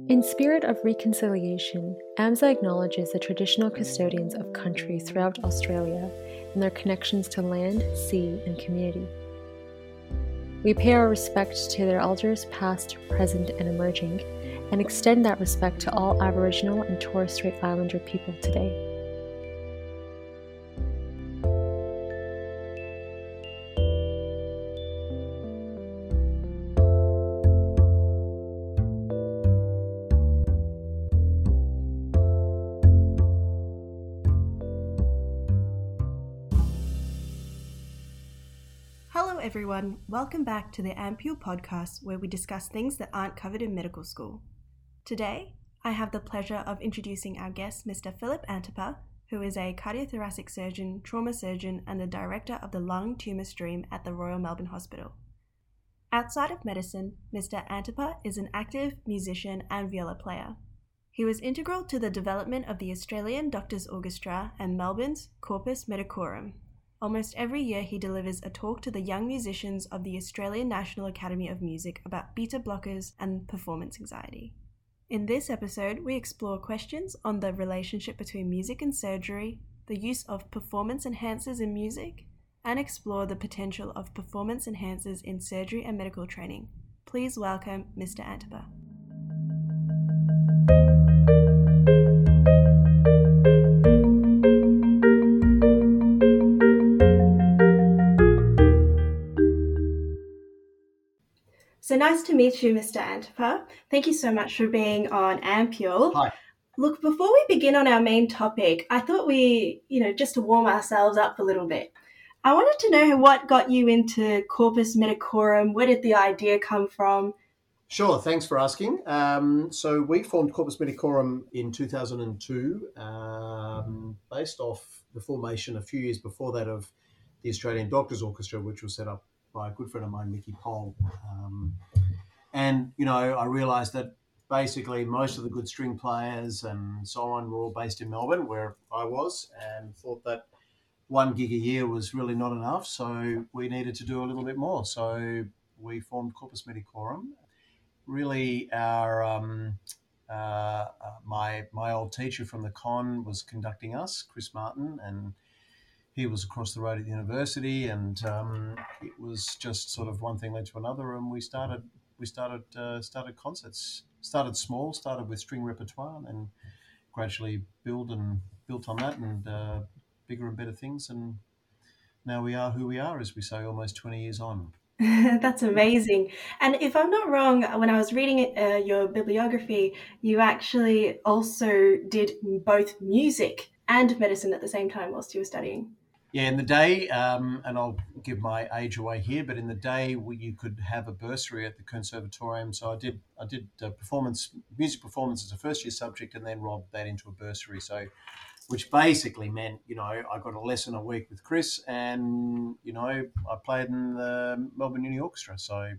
In spirit of reconciliation, AMSA acknowledges the traditional custodians of country throughout Australia and their connections to land, sea, and community. We pay our respect to their elders past, present, and emerging, and extend that respect to all Aboriginal and Torres Strait Islander people today. Hello everyone, welcome back to the Ampule podcast where we discuss things that aren't covered in medical school. Today, I have the pleasure of introducing our guest, Mr. Philip Antipa, who is a cardiothoracic surgeon, trauma surgeon, and the director of the lung tumour stream at the Royal Melbourne Hospital. Outside of medicine, Mr. Antipa is an active musician and viola player. He was integral to the development of the Australian Doctors Orchestra and Melbourne's Corpus Medicorum. Almost every year he delivers a talk to the young musicians of the Australian National Academy of Music about beta blockers and performance anxiety. In this episode, we explore questions on the relationship between music and surgery, the use of performance enhancers in music, and explore the potential of performance enhancers in surgery and medical training. Please welcome Mr. Antipa. So nice to meet you, Mr. Antipa. Thank you so much for being on Ampule. Hi. Look, before we begin on our main topic, I thought just to warm ourselves up a little bit, I wanted to know what got you into Corpus Medicorum. Where did the idea come from? Sure, thanks for asking. So we formed Corpus Medicorum in 2002, based off the formation a few years before that of the Australian Doctors Orchestra, which was set up by a good friend of mine, Mickey Pole. I realised that basically most of the good string players and so on were all based in Melbourne, where I was, and thought that one gig a year was really not enough, so we needed to do a little bit more. So we formed Corpus Medicorum. Really, my old teacher from the con was conducting us, Chris Martin, and he was across the road at the university, and it was just sort of one thing led to another, and we started concerts. Started small, started with string repertoire, and gradually built on that, and bigger and better things, and now we are who we are, as we say, almost 20 years on. That's amazing. And if I'm not wrong, when I was reading your bibliography, you actually also did both music and medicine at the same time whilst you were studying. Yeah, in the day, and I'll give my age away here, but in the day you could have a bursary at the conservatorium. So I did music performance as a first year subject, and then robbed that into a bursary. So, which basically meant, I got a lesson a week with Chris, and I played in the Melbourne Uni Orchestra. So,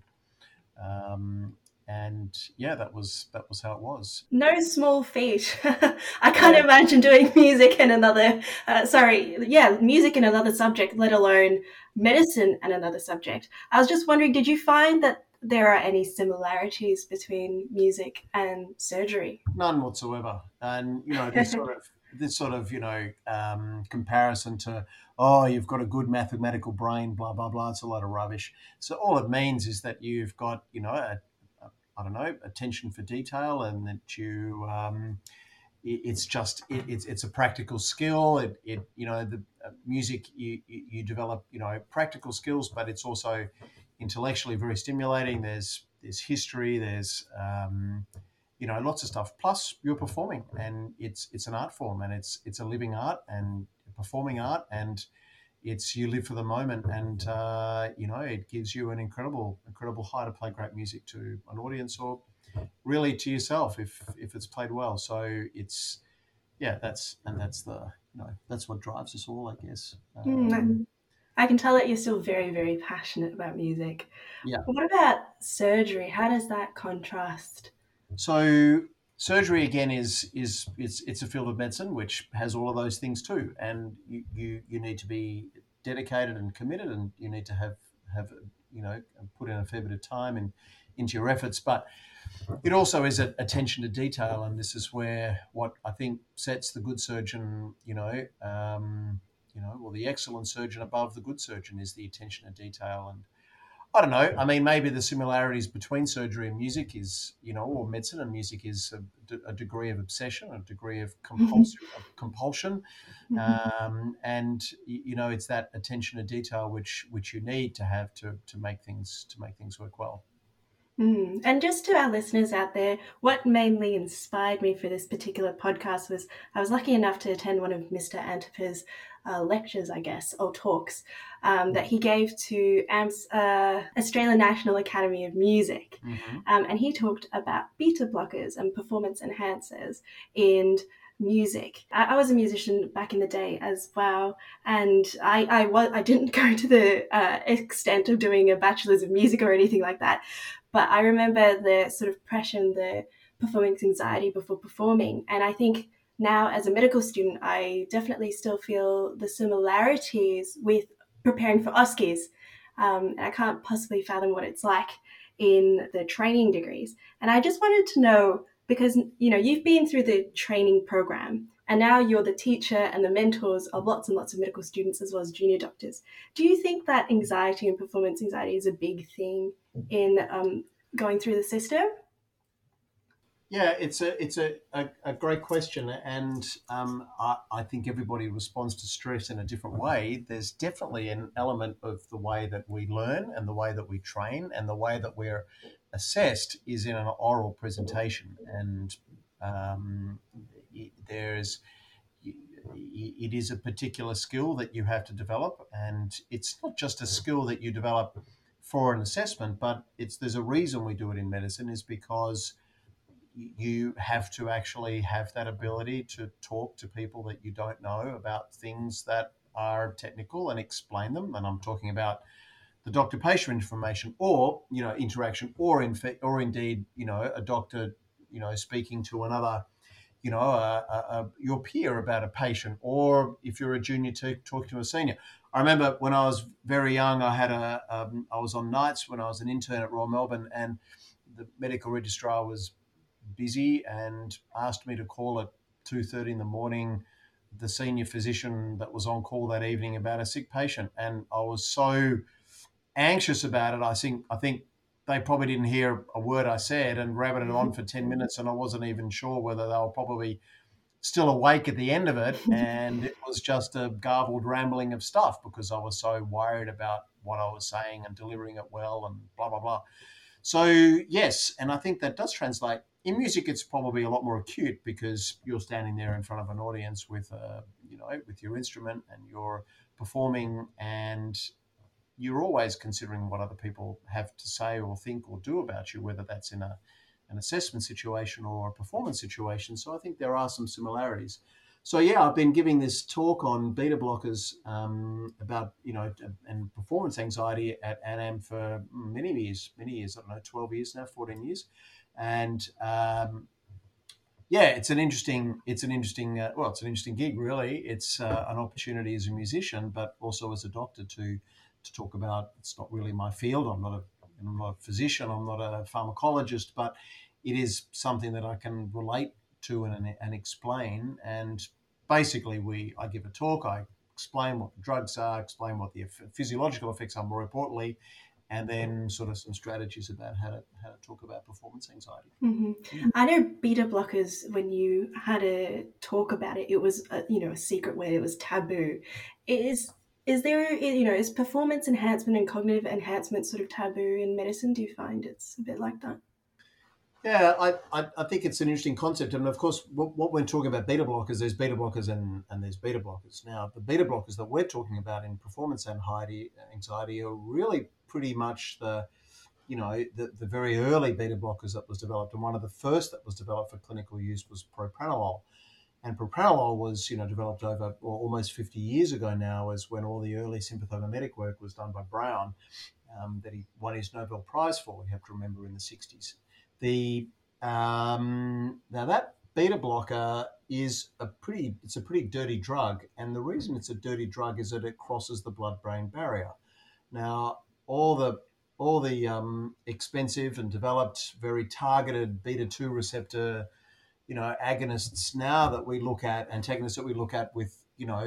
that was how it was. No small feat. I can't imagine doing music in another music in another subject, let alone medicine and another subject. I was just wondering, did you find that there are any similarities between music and surgery? None whatsoever. And this sort of comparison to, you've got a good mathematical brain, blah blah blah, it's a lot of rubbish. So all it means is that you've got attention for detail, and that you it's a practical skill. The music, you develop practical skills, but it's also intellectually very stimulating. There's history, there's lots of stuff. Plus you're performing, and it's an art form, and it's a living art and performing art, and you live for the moment, and it gives you an incredible high to play great music to an audience, or really to yourself if it's played well. So that's what drives us all, I guess. I can tell that you're still very, very passionate about music. Yeah. What about surgery? How does that contrast? So surgery, again, it's a field of medicine which has all of those things too, and you need to be dedicated and committed, and you need to have put in a fair bit of time into your efforts. But it also is attention to detail, and this is where what I think sets the good surgeon, or the excellent surgeon above the good surgeon is the attention to detail. And I don't know. I mean, maybe the similarities between surgery and music is, or medicine and music is a degree of obsession, a degree of compulsion, and it's that attention to detail which you need to have to make things work well. And just to our listeners out there, what mainly inspired me for this particular podcast was I was lucky enough to attend one of Mr. Antipa's lectures, I guess, or talks that he gave to Australian National Academy of Music. And he talked about beta blockers and performance enhancers in music. I was a musician back in the day as well, and I didn't go to the extent of doing a bachelor's of music or anything like that. But I remember the sort of pressure and the performance anxiety before performing. And I think now as a medical student, I definitely still feel the similarities with preparing for OSCEs. And I can't possibly fathom what it's like in the training degrees. And I just wanted to know, because, you've been through the training program and now you're the teacher and the mentors of lots and lots of medical students as well as junior doctors. Do you think that anxiety and performance anxiety is a big thing in going through the system? Yeah, it's a great question, and I think everybody responds to stress in a different way. There's definitely an element of the way that we learn and the way that we train and the way that we're assessed is in an oral presentation, and it is a particular skill that you have to develop, and it's not just a skill that you develop for an assessment, but there's a reason we do it in medicine, is because you have to actually have that ability to talk to people that you don't know about things that are technical and explain them. And I'm talking about the doctor-patient information, or interaction, or indeed a doctor speaking to another your peer about a patient, or if you're a junior talk to a senior. I remember when I was very young, I was on nights when I was an intern at Royal Melbourne, and the medical registrar was busy and asked me to call at 2:30 in the morning the senior physician that was on call that evening about a sick patient, and I was so anxious about it. I think they probably didn't hear a word I said and rabbited on for 10 minutes, and I wasn't even sure whether they were probably still awake at the end of it, and it was just a garbled rambling of stuff because I was so worried about what I was saying and delivering it well and blah, blah, blah. So, yes, and I think that does translate. In music, it's probably a lot more acute because you're standing there in front of an audience with your instrument and you're performing, and you're always considering what other people have to say or think or do about you, whether that's in an assessment situation or a performance situation. So I think there are some similarities. So yeah, I've been giving this talk on beta blockers about and performance anxiety at ANAM for many years. I don't know, 12 years now, 14 years, and it's an interesting gig, really. It's an opportunity as a musician, but also as a doctor to talk about. It's not really my field. I'm not a physician. I'm not a pharmacologist, but it is something that I can relate to and explain. And basically, I give a talk. I explain what the drugs are, explain what the physiological effects are, more importantly, and then sort of some strategies about how to talk about performance anxiety. Mm-hmm. I know beta blockers, when you had to talk about it, it was a secret word. It was taboo. Is there, is performance enhancement and cognitive enhancement sort of taboo in medicine? Do you find it's a bit like that? Yeah, I think it's an interesting concept. And of course, what we're talking about beta blockers, there's beta blockers and there's beta blockers. Now, the beta blockers that we're talking about in performance anxiety are really pretty much the very early beta blockers that was developed. And one of the first that was developed for clinical use was propranolol. And propranolol was, developed over almost 50 years ago now, is when all the early sympathomimetic work was done by Brown, that he won his Nobel Prize for, we have to remember, in the 60s. Now that beta blocker is a pretty dirty drug, and the reason it's a dirty drug is that it crosses the blood-brain barrier. Now, all the expensive and developed, very targeted beta 2 receptor, agonists now that we look at, antagonists that we look at with,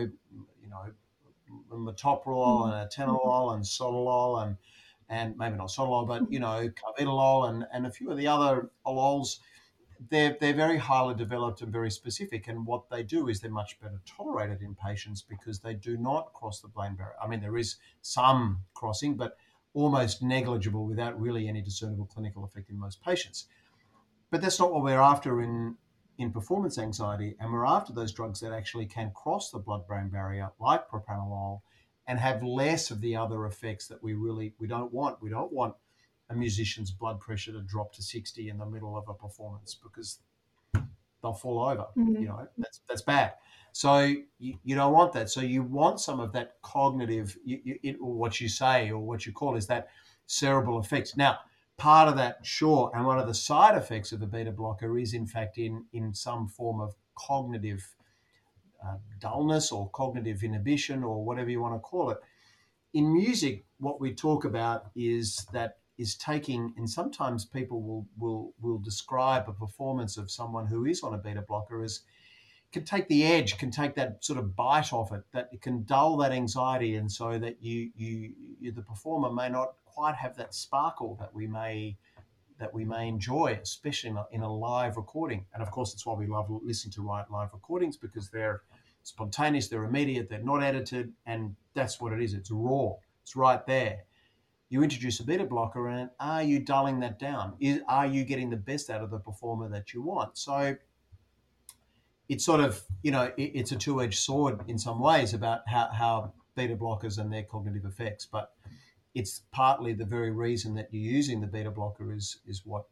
metoprolol and atenolol and sotalol and maybe not sotalol, but carvedilol and a few of the other olols. They're very highly developed and very specific, and what they do is they're much better tolerated in patients because they do not cross the blood-brain barrier. I mean, there is some crossing, but almost negligible without really any discernible clinical effect in most patients. But that's not what we're after in performance anxiety, and we're after those drugs that actually can cross the blood-brain barrier, like propranolol, and have less of the other effects that we don't want. We don't want a musician's blood pressure to drop to 60 in the middle of a performance because they'll fall over. That's bad. So you don't want that. So you want some of that cognitive, what you say or what you call is that cerebral effect. Now, part of that, sure, and one of the side effects of the beta blocker is in fact in some form of cognitive dullness or cognitive inhibition or whatever you want to call it. In music, what we talk about is taking, and sometimes people will describe a performance of someone who is on a beta blocker as can take the edge, can take that sort of bite off it, that it can dull that anxiety, and so that you the performer may not quite have that sparkle that we may enjoy, especially in a live recording. And of course, it's why we love listening to live recordings, because they're spontaneous, they're immediate, they're not edited, and that's what it is. It's raw. It's right there. You introduce a beta blocker, and are you dulling that down? Are you getting the best out of the performer that you want? So it's sort of, it's a two-edged sword in some ways about how beta blockers and their cognitive effects, but it's partly the very reason that you're using the beta blocker is what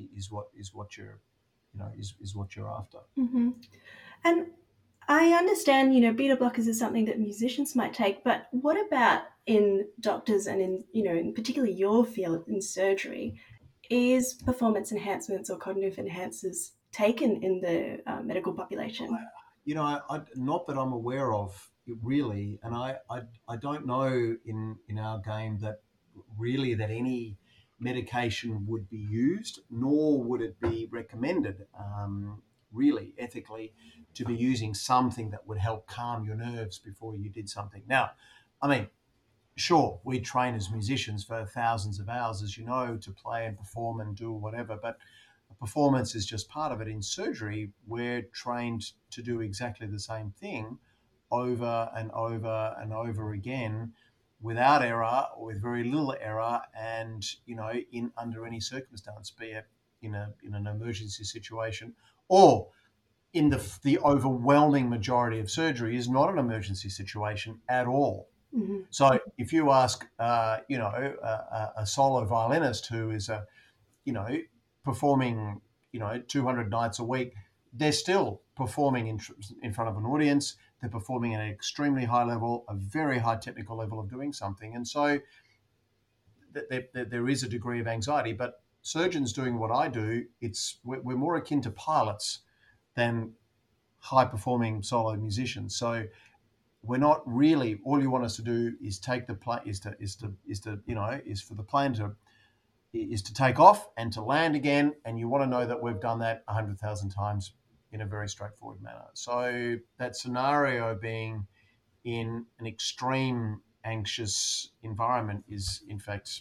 you're after. Mm-hmm. And I understand, beta blockers is something that musicians might take, but what about in doctors and in particularly your field in surgery? Is performance enhancements or cognitive enhancers taken in the medical population? Not that I'm aware of, really, and I don't know in our game that any medication would be used, nor would it be recommended, really ethically, to be using something that would help calm your nerves before you did something. Now, I mean, sure, we train as musicians for thousands of hours, as you know, to play and perform and do whatever, but performance is just part of it. In surgery, we're trained to do exactly the same thing over and over and over again, without error or with very little error, and in under any circumstance, be it in an emergency situation or in the overwhelming majority of surgery is not an emergency situation at all. Mm-hmm. So if you ask, a solo violinist who is performing, 200 nights a week, they're still performing in front of an audience. They're performing at an extremely high level, a very high technical level of doing something. And so there is a degree of anxiety. But surgeons doing what I do, we're more akin to pilots than high-performing solo musicians. So we're not really, all you want us to do is take the plane, is for the plane to take off and to land again. And you want to know that we've done that 100,000 times in a very straightforward manner. So that scenario being in an extreme anxious environment is, in fact,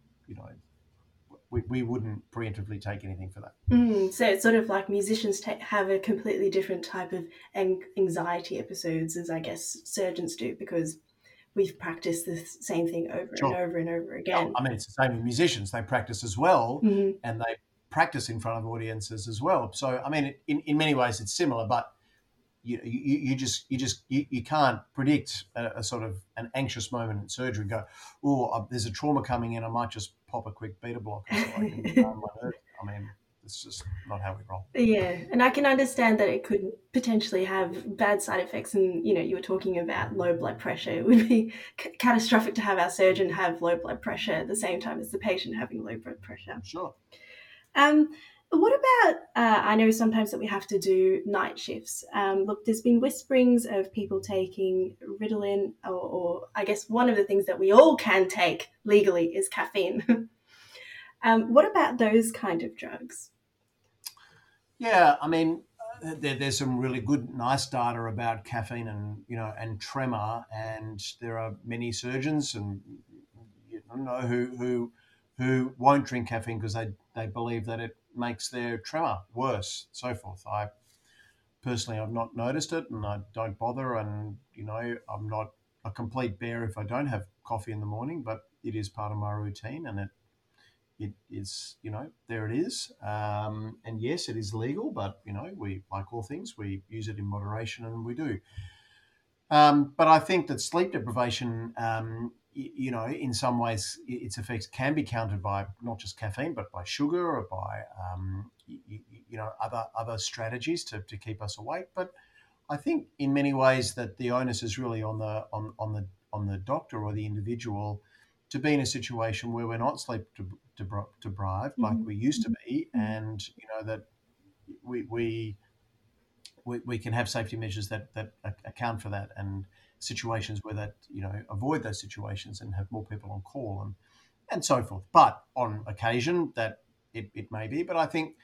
we wouldn't preemptively take anything for that. So it's sort of like musicians have a completely different type of anxiety episodes as I guess surgeons do, because we've practiced the same thing over and over and over again. I mean, it's the same with musicians. They practice as well, mm-hmm. and they practice in front of audiences as well. So, I mean, in many ways it's similar, but you can't predict a sort of an anxious moment in surgery and go, there's a trauma coming in, I might just pop a quick beta blocker so I can calm my nerves. I mean, it's just not how we roll. Yeah, and I can understand that it could potentially have bad side effects. And, you were talking about low blood pressure. It would be catastrophic to have our surgeon have low blood pressure at the same time as the patient having low blood pressure. Sure. What about, I know sometimes that we have to do night shifts. Look, there's been whisperings of people taking Ritalin, or I guess one of the things that we all can take legally is caffeine. What about those kind of drugs? Yeah, I mean, there's some really good, nice data about caffeine and and tremor, and there are many surgeons and who won't drink caffeine because they believe that it makes their tremor worse, so forth. I personally, I've not noticed it, and I don't bother, and I'm not a complete bear if I don't have coffee in the morning, but it is part of my routine, and it is, there it is. And yes, it is legal, but, we, like all things, we use it in moderation, and we do. But I think that sleep deprivation, in some ways, its effects can be countered by not just caffeine, but by sugar or by, other strategies to keep us awake. But I think in many ways that the onus is really on the doctor or the individual to be in a situation where we're not sleep deprived like we used to be, and that we can have safety measures that account for that, and situations where that avoid those situations and have more people on call and so forth. But on occasion that it may be, but I think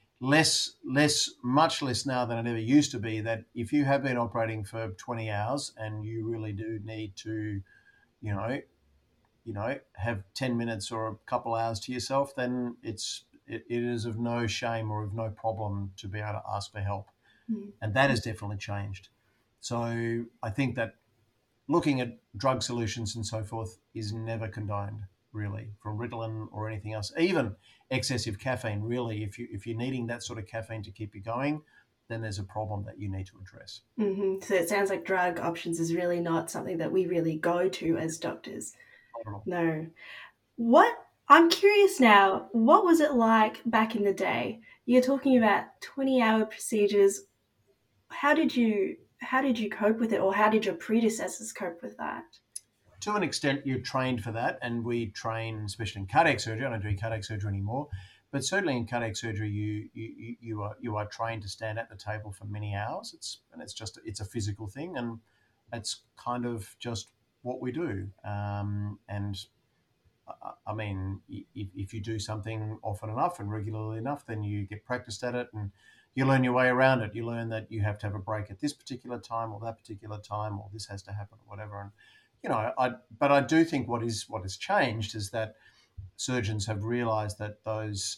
much less now than it ever used to be, that if you have been operating for 20 hours and you really do need to, have 10 minutes or a couple hours to yourself, then it is of no shame or of no problem to be able to ask for help. And that has definitely changed. So I think that looking at drug solutions and so forth is never condoned, really, from Ritalin or anything else. Even excessive caffeine, really, if you're needing that sort of caffeine to keep you going, then there's a problem that you need to address. So it sounds like drug options is really not something that we really go to as doctors. No. I'm curious now, what was it like back in the day? You're talking about 20-hour procedures. How did you cope with it, or how did your predecessors cope with that? To an extent, you're trained for that, and we train, especially in cardiac surgery. I don't do cardiac surgery anymore, but certainly in cardiac surgery, you are trained to stand at the table for many hours. It's a physical thing, and it's kind of just what we do. And I mean, if you do something often enough and regularly enough, then you get practiced at it, and you learn your way around it. You learn that you have to have a break at this particular time or that particular time, or this has to happen or whatever. And but I do think what has changed is that surgeons have realised that those,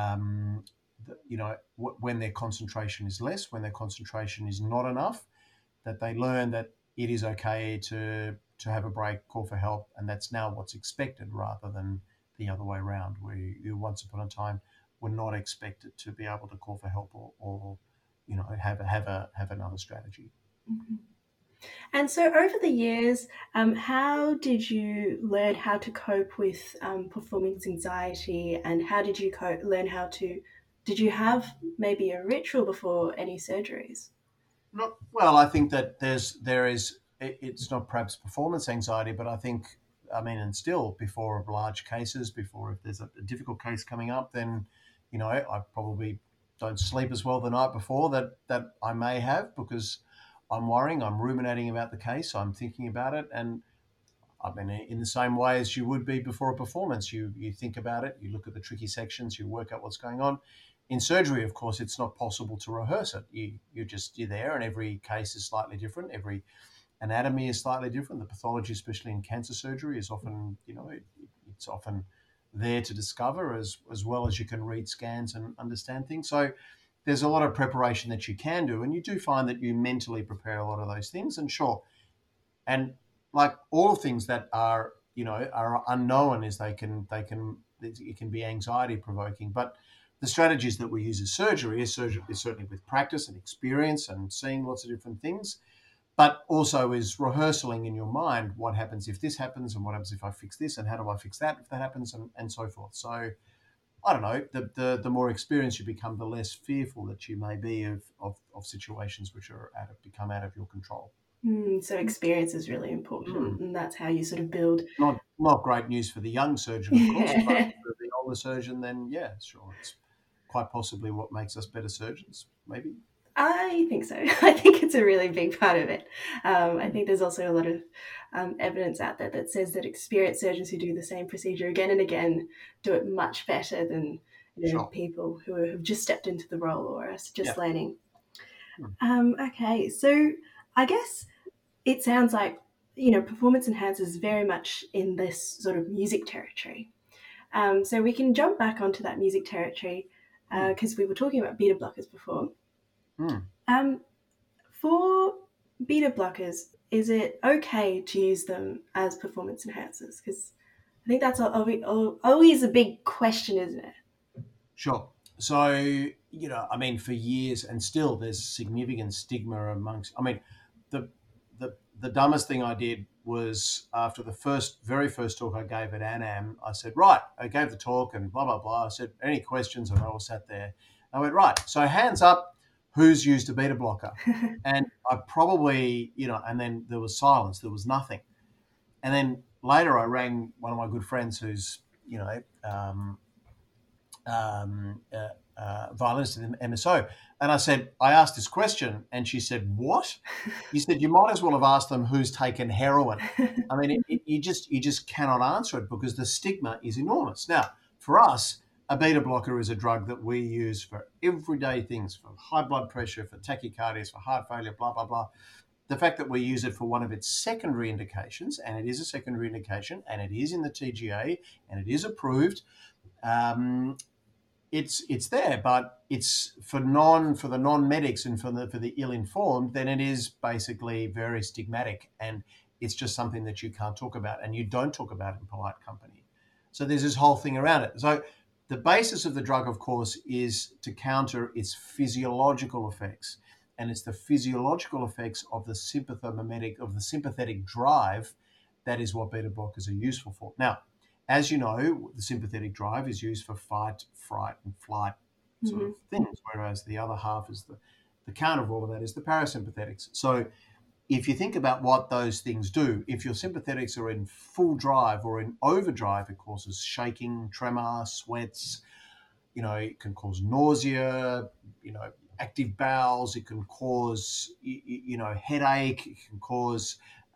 when their concentration is less, when their concentration is not enough, that they learn that it is okay to have a break, call for help, and that's now what's expected rather than the other way around, where you once upon a time were not expected to be able to call for help or have another strategy. Mm-hmm. And so over the years, how did you learn how to cope with performance anxiety, and how did you did you have maybe a ritual before any surgeries? Well, I think that it's not perhaps performance anxiety, but and still before large cases, before if there's a difficult case coming up, then, I probably don't sleep as well the night before that I may have, because I'm worrying, I'm ruminating about the case, I'm thinking about it. And I mean, in the same way as you would be before a performance, you think about it, you look at the tricky sections, you work out what's going on. In surgery, of course, it's not possible to rehearse it. You're there, and every case is slightly different. Every anatomy is slightly different. The pathology, especially in cancer surgery, is often, it's often there to discover as well as you can read scans and understand things. So there's a lot of preparation that you can do, and you do find that you mentally prepare a lot of those things. And sure, and like all things that are unknown, is it can be anxiety provoking. But the strategies that we use as surgery is certainly with practice and experience and seeing lots of different things, but also is rehearsing in your mind what happens if this happens, and what happens if I fix this, and how do I fix that if that happens, and so forth. So I don't know, the more experienced you become, the less fearful that you may be of situations which become out of your control. So experience is really important, and that's how you sort of build. Not great news for the young surgeon, of course, but for the older surgeon, then yeah, sure, quite possibly what makes us better surgeons, maybe? I think so. I think it's a really big part of it. I think there's also a lot of evidence out there that says that experienced surgeons who do the same procedure again and again do it much better than Sure. people who have just stepped into the role or are just learning. Hmm. Okay, so I guess it sounds like, performance enhancers is very much in this sort of music territory. So we can jump back onto that music territory because we were talking about beta blockers before. For beta blockers, is it okay to use them as performance enhancers? Because I think that's always a big question, isn't it? Sure. So, I mean, for years and still there's significant stigma amongst, I mean, the dumbest thing I did was after the very first talk I gave at ANAM, I said, right, I gave the talk and blah, blah, blah. I said, any questions? And I all sat there. I went, right, so hands up, who's used a beta blocker? And I probably, and then there was silence, there was nothing. And then later I rang one of my good friends who's, violinist in MSO. And I asked this question and she said, what? You said, you might as well have asked them who's taken heroin. I mean, you just cannot answer it because the stigma is enormous. Now, for us, a beta blocker is a drug that we use for everyday things, for high blood pressure, for tachycardias, for heart failure, blah, blah, blah. The fact that we use it for one of its secondary indications, and it is a secondary indication, and it is in the TGA, and it is approved, it's there, but it's for the non-medics and for the ill-informed, then it is basically very stigmatic, and it's just something that you can't talk about and you don't talk about in polite company. So there's this whole thing around it. So the basis of the drug, of course, is to counter its physiological effects, and it's the physiological effects of the sympathetic drive that is what beta blockers are useful for. Now, as you know, the sympathetic drive is used for fight, fright, and flight sort of things, whereas the other half is the counter of all of that is the parasympathetics. So if you think about what those things do, if your sympathetics are in full drive or in overdrive, it causes shaking, tremor, sweats, it can cause nausea, active bowels, it can cause, headache, it can cause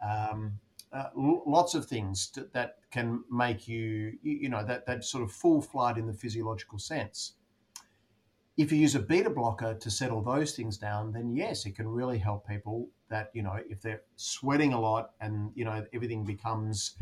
lots of things that can make you, that sort of full flight in the physiological sense. If you use a beta blocker to settle those things down, then yes, it can really help people that, if they're sweating a lot and, everything becomes,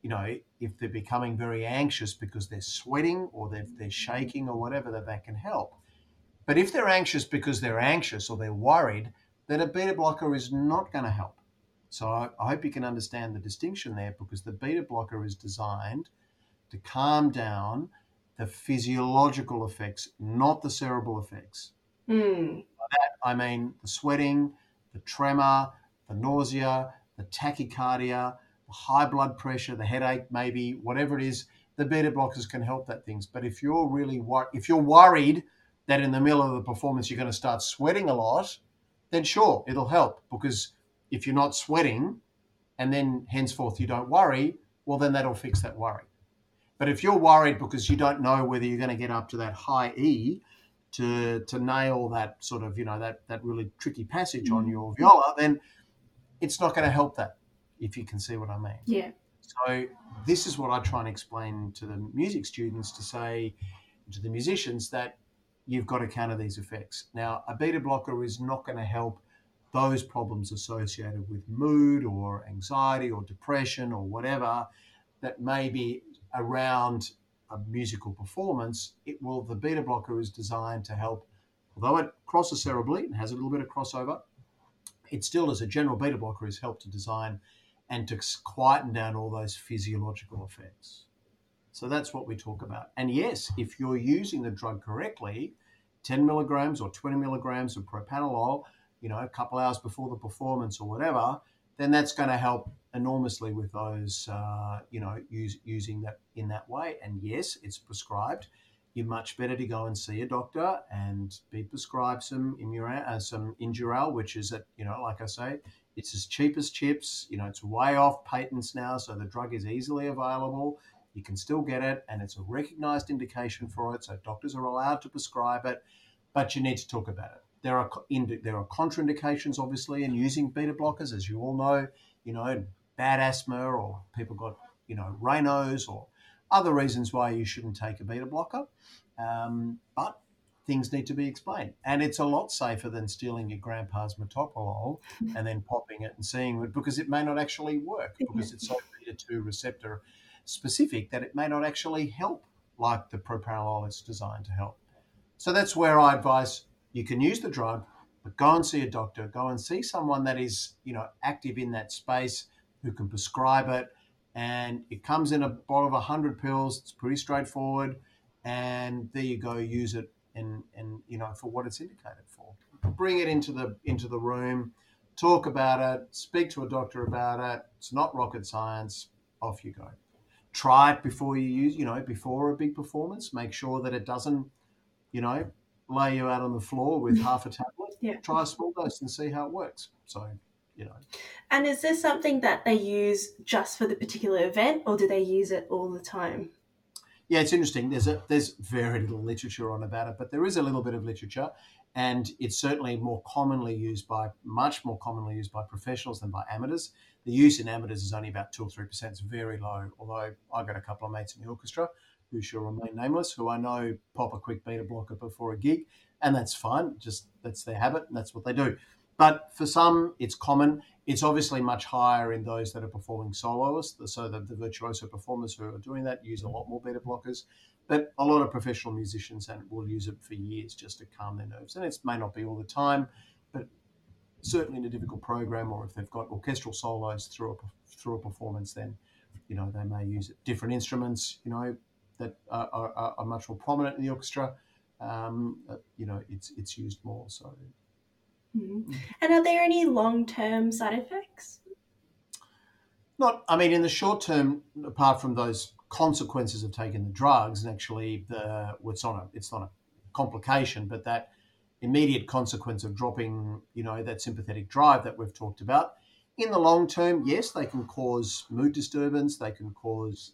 if they're becoming very anxious because they're sweating or they're shaking or whatever, that can help. But if they're anxious because they're anxious or they're worried, then a beta blocker is not going to help. So I hope you can understand the distinction there, because the beta blocker is designed to calm down the physiological effects, not the cerebral effects. By that, I mean the sweating, the tremor, the nausea, the tachycardia, the high blood pressure, the headache, maybe, whatever it is, the beta blockers can help that things. But if you're worried that in the middle of the performance you're going to start sweating a lot, then sure, it'll help, because if you're not sweating and then henceforth you don't worry, well, then that'll fix that worry. But if you're worried because you don't know whether you're going to get up to that high E to nail that sort of, that really tricky passage on your viola, then it's not going to help that, if you can see what I mean. Yeah. So this is what I try and explain to the music students, to say to the musicians that you've got to counter these effects. Now, a beta blocker is not going to help those problems associated with mood or anxiety or depression or whatever that may be around a musical performance. The beta blocker is designed to help, although it crosses cerebrally and has a little bit of crossover, it still, as a general beta blocker, is helped to design and to quieten down all those physiological effects. So that's what we talk about. And yes, if you're using the drug correctly, 10 milligrams or 20 milligrams of propranolol, a couple hours before the performance or whatever, then that's going to help enormously with those, using that in that way. And yes, it's prescribed. You're much better to go and see a doctor and be prescribed some Injural, which is like I say, it's as cheap as chips. It's way off patents now, so the drug is easily available. You can still get it, and it's a recognized indication for it, so doctors are allowed to prescribe it, but you need to talk about it. There are contraindications, obviously, in using beta blockers, as you all know, bad asthma, or people got, Raynaud's, or other reasons why you shouldn't take a beta blocker. But things need to be explained. And it's a lot safer than stealing your grandpa's metoprolol and then popping it and seeing it, because it may not actually work, because it's so beta 2 receptor specific that it may not actually help like the propranolol is designed to help. So that's where I advise you can use the drug, but go and see a doctor, go and see someone that is, active in that space, who can prescribe it. And it comes in a bottle of 100 pills. It's pretty straightforward. And there you go, use it and for what it's indicated for. Bring it into the room, talk about it, speak to a doctor about it. It's not rocket science. Off you go. Try it before you use, before a big performance. Make sure that it doesn't, lay you out on the floor with half a tablet. Yeah. Try a small dose and see how it works. So, And is this something that they use just for the particular event, or do they use it all the time? Yeah, it's interesting. There's very little literature on about it, but there is a little bit of literature, and it's certainly much more commonly used by professionals than by amateurs. The use in amateurs is only about 2 or 3%. It's very low, although I've got a couple of mates in the orchestra who shall remain nameless, who I know pop a quick beta blocker before a gig, and that's fine. Just that's their habit, and that's what they do. But for some, it's common. It's obviously much higher in those that are performing soloists. So the virtuoso performers who are doing that use a lot more beta blockers. But a lot of professional musicians will use it for years just to calm their nerves. And it may not be all the time, but certainly in a difficult program, or if they've got orchestral solos through a performance, then they may use it. Different instruments, that are much more prominent in the orchestra, it's used more. So. Mm-hmm. And are there any long-term side effects? In the short term, apart from those consequences of taking the drugs, and actually it's not a complication, but that immediate consequence of dropping, that sympathetic drive that we've talked about. In the long term, yes, they can cause mood disturbance. They can cause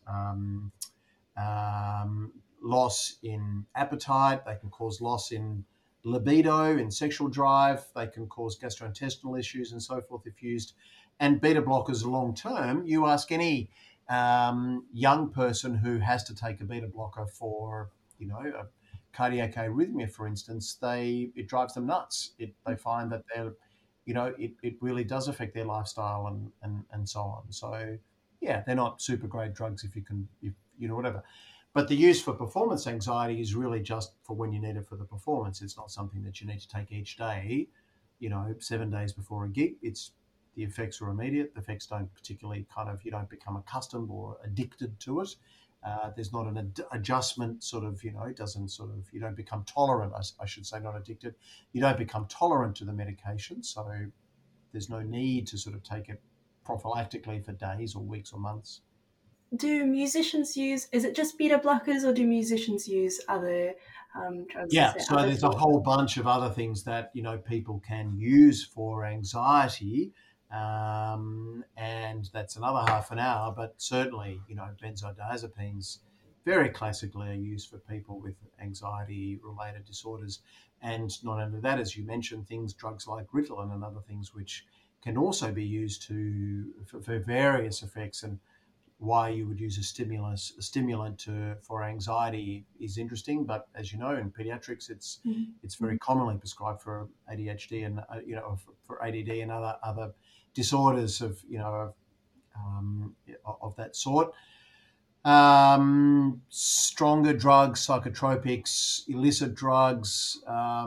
loss in appetite. They can cause loss in libido, in sexual drive. They can cause gastrointestinal issues and so forth if used. And beta blockers long term, you ask any young person who has to take a beta blocker for, a cardiac arrhythmia, for instance, it drives them nuts. They find that it really does affect their lifestyle and so on. So yeah, they're not super great drugs if whatever. But the use for performance anxiety is really just for when you need it for the performance. It's not something that you need to take each day, 7 days before a gig. The effects are immediate. The effects don't particularly you don't become accustomed or addicted to it. There's not an adjustment it doesn't you don't become tolerant, I should say, not addicted. You don't become tolerant to the medication. So there's no need to take it prophylactically for days or weeks or months. Do musicians is it just beta blockers, or do musicians use other drugs? Yeah, so there's a whole bunch of other things that, people can use for anxiety, and that's another half an hour, but certainly, benzodiazepines very classically are used for people with anxiety-related disorders. And not only that, as you mentioned, drugs like Ritalin and other things which can also be used for various effects. And why you would use a stimulant for anxiety is interesting, but as you know, in pediatrics, it's very commonly prescribed for ADHD and for ADD and other disorders of that sort. Stronger drugs, psychotropics, illicit drugs,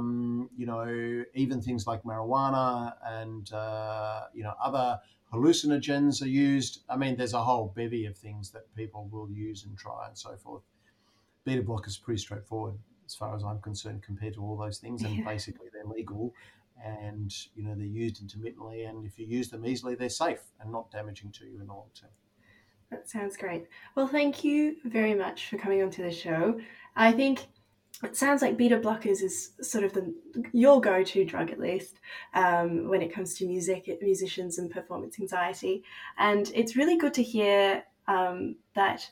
even things like marijuana and other hallucinogens are used. There's a whole bevy of things that people will use and try and so forth. Beta blockers is pretty straightforward as far as I'm concerned compared to all those things, and basically they're legal, and they're used intermittently, and if you use them easily, they're safe and not damaging to you in the long term. That sounds great. Well, thank you very much for coming onto the show. I think it sounds like beta blockers is sort of your go-to drug, at least, when it comes to musicians and performance anxiety. And it's really good to hear that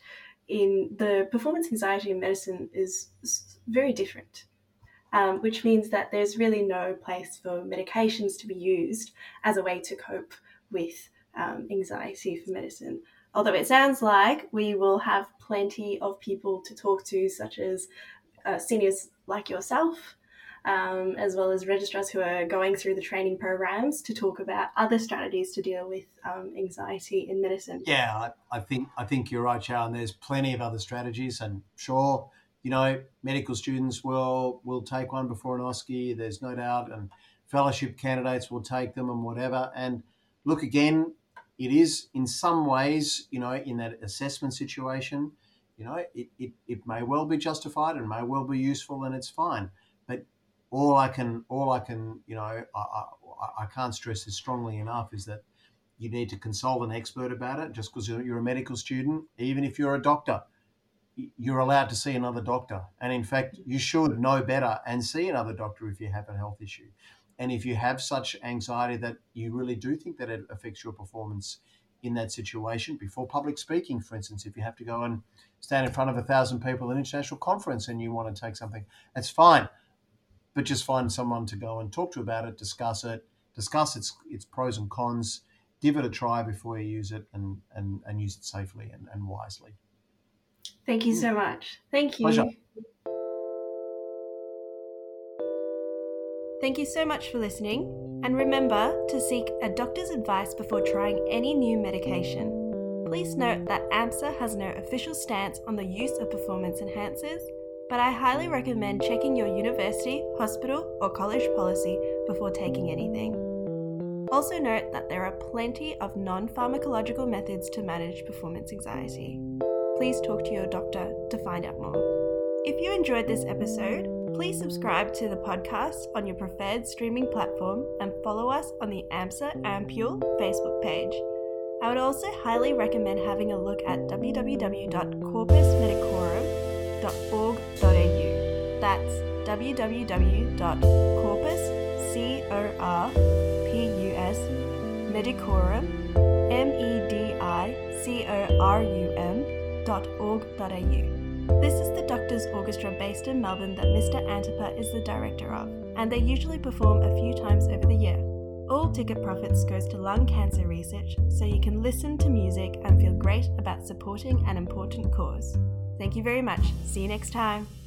in the performance anxiety in medicine is very different, which means that there's really no place for medications to be used as a way to cope with anxiety for medicine. Although it sounds like we will have plenty of people to talk to, such as seniors like yourself, as well as registrars who are going through the training programs to talk about other strategies to deal with anxiety in medicine. Yeah, I think you're right, Sharon. There's plenty of other strategies, and sure, you know, medical students will take one before an OSCE, there's no doubt, and fellowship candidates will take them and whatever. And look, again, it is in some ways, you know, in that assessment situation, you know, it may well be justified and may well be useful, and it's fine. But all I can, you know, I can't stress this strongly enough, is that you need to consult an expert about it. Just because you're a medical student, even if you're a doctor, you're allowed to see another doctor. And in fact, you should know better and see another doctor if you have a health issue. And if you have such anxiety that you really do think that it affects your performance in that situation, before public speaking, for instance, if you have to go and stand in front of 1,000 people at an international conference and you want to take something, that's fine. But just find someone to go and talk to about it, discuss its pros and cons, give it a try before you use it, and use it safely and wisely. Thank you so much. Thank you. Pleasure. Thank you so much for listening, and remember to seek a doctor's advice before trying any new medication. Please note that AMSA has no official stance on the use of performance enhancers, but I highly recommend checking your university, hospital, or college policy before taking anything. Also note that there are plenty of non-pharmacological methods to manage performance anxiety. Please talk to your doctor to find out more. If you enjoyed this episode, please subscribe to the podcast on your preferred streaming platform and follow us on the AMSA Ampule Facebook page. I would also highly recommend having a look at www.corpusmedicorum.org.au. That's www.corpusmedicorum.org.au. This is the Doctors Orchestra based in Melbourne that Mr. Antipa is the director of, and they usually perform a few times over the year. All ticket profits goes to lung cancer research, so you can listen to music and feel great about supporting an important cause. Thank you very much. See you next time.